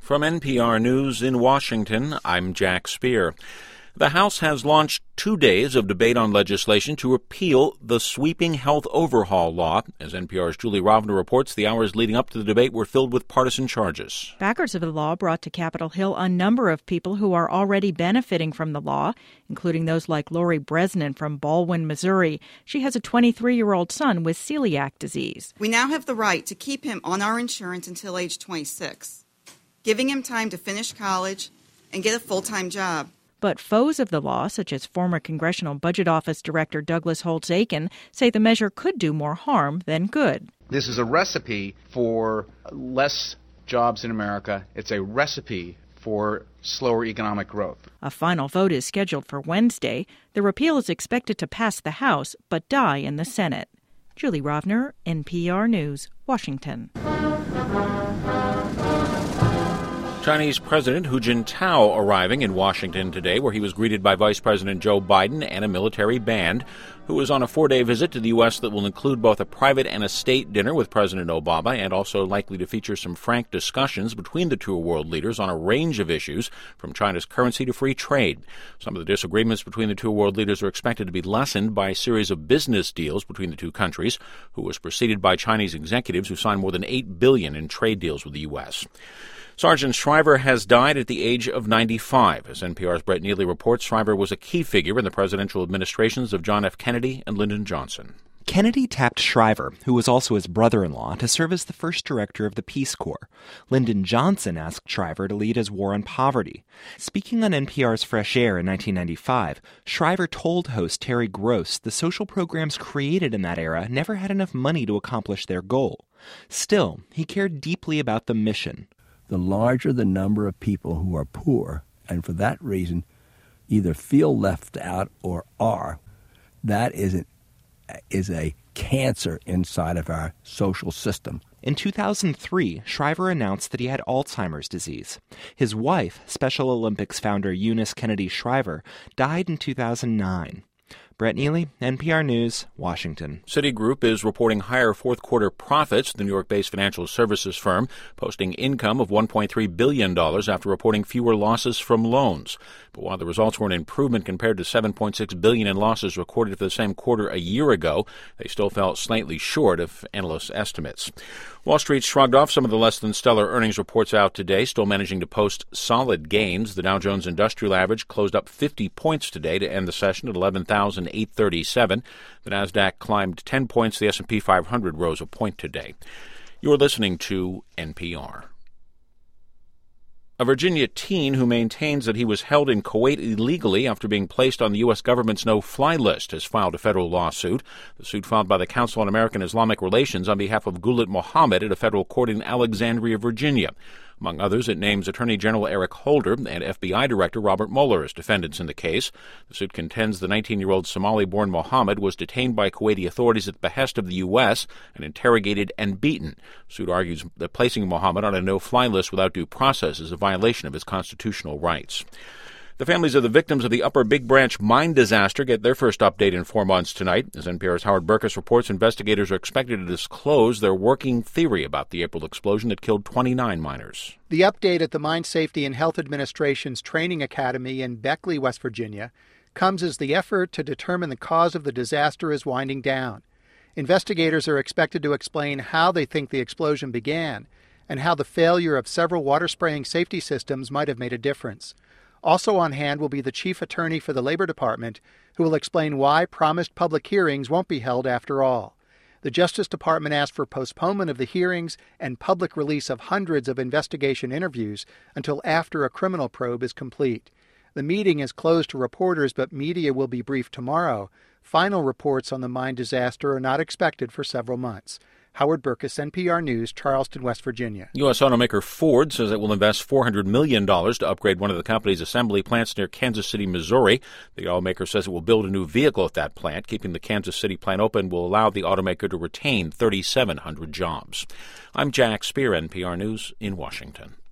From NPR News in Washington, I'm Jack Speer. The House has launched 2 days of debate on legislation to repeal the sweeping health overhaul law. As NPR's Julie Rovner reports, the hours leading up to the debate were filled with partisan charges. Backers of the law brought to Capitol Hill a number of people who are already benefiting from the law, including those like Lori Bresnan from Baldwin, Missouri. She has a 23-year-old son with celiac disease. We now have the right to keep him on our insurance until age 26, giving him time to finish college and get a full-time job. But foes of the law, such as former Congressional Budget Office Director Douglas Holtz-Eakin, say the measure could do more harm than good. This is a recipe for less jobs in America. It's a recipe for slower economic growth. A final vote is scheduled for Wednesday. The repeal is expected to pass the House, but die in the Senate. Julie Rovner, NPR News, Washington. Chinese President Hu Jintao arriving in Washington today, where he was greeted by Vice President Joe Biden and a military band, who is on a 4-day visit to the U.S. that will include both a private and a state dinner with President Obama, and also likely to feature some frank discussions between the two world leaders on a range of issues, from China's currency to free trade. Some of the disagreements between the two world leaders are expected to be lessened by a series of business deals between the two countries, who was preceded by Chinese executives who signed more than $8 billion in trade deals with the U.S. Sergeant Shriver has died at the age of 95. As NPR's Brett Neely reports, Shriver was a key figure in the presidential administrations of John F. Kennedy and Lyndon Johnson. Kennedy tapped Shriver, who was also his brother-in-law, to serve as the first director of the Peace Corps. Lyndon Johnson asked Shriver to lead his war on poverty. Speaking on NPR's Fresh Air in 1995, Shriver told host Terry Gross the social programs created in that era never had enough money to accomplish their goal. Still, he cared deeply about the mission. The larger the number of people who are poor, and for that reason either feel left out or are, that is a cancer inside of our social system. In 2003, Shriver announced that he had Alzheimer's disease. His wife, Special Olympics founder Eunice Kennedy Shriver, died in 2009. Brett Neely, NPR News, Washington. Citigroup is reporting higher fourth-quarter profits. The New York-based financial services firm posting income of $1.3 billion after reporting fewer losses from loans. But while the results were an improvement compared to $7.6 billion in losses recorded for the same quarter a year ago, they still fell slightly short of analysts' estimates. Wall Street shrugged off some of the less-than-stellar earnings reports out today, still managing to post solid gains. The Dow Jones Industrial Average closed up 50 points today to end the session at 11,837. The Nasdaq climbed 10 points. The S&P 500 rose a point today. You're listening to NPR. A Virginia teen who maintains that he was held in Kuwait illegally after being placed on the U.S. government's no-fly list has filed a federal lawsuit. The suit filed by the Council on American Islamic Relations on behalf of Gulit Mohammed at a federal court in Alexandria, Virginia. Among others, it names Attorney General Eric Holder and FBI Director Robert Mueller as defendants in the case. The suit contends the 19-year-old Somali-born Mohammed was detained by Kuwaiti authorities at the behest of the U.S. and interrogated and beaten. The suit argues that placing Mohammed on a no-fly list without due process is a violation of his constitutional rights. The families of the victims of the Upper Big Branch mine disaster get their first update in 4 months tonight. As NPR's Howard Burkus reports, investigators are expected to disclose their working theory about the April explosion that killed 29 miners. The update at the Mine Safety and Health Administration's Training Academy in Beckley, West Virginia, comes as the effort to determine the cause of the disaster is winding down. Investigators are expected to explain how they think the explosion began and how the failure of several water-spraying safety systems might have made a difference. Also on hand will be the chief attorney for the Labor Department, who will explain why promised public hearings won't be held after all. The Justice Department asked for postponement of the hearings and public release of hundreds of investigation interviews until after a criminal probe is complete. The meeting is closed to reporters, but media will be briefed tomorrow. Final reports on the mine disaster are not expected for several months. Howard Burkus, NPR News, Charleston, West Virginia. U.S. automaker Ford says it will invest $400 million to upgrade one of the company's assembly plants near Kansas City, Missouri. The automaker says it will build a new vehicle at that plant. Keeping the Kansas City plant open will allow the automaker to retain 3,700 jobs. I'm Jack Speer, NPR News in Washington.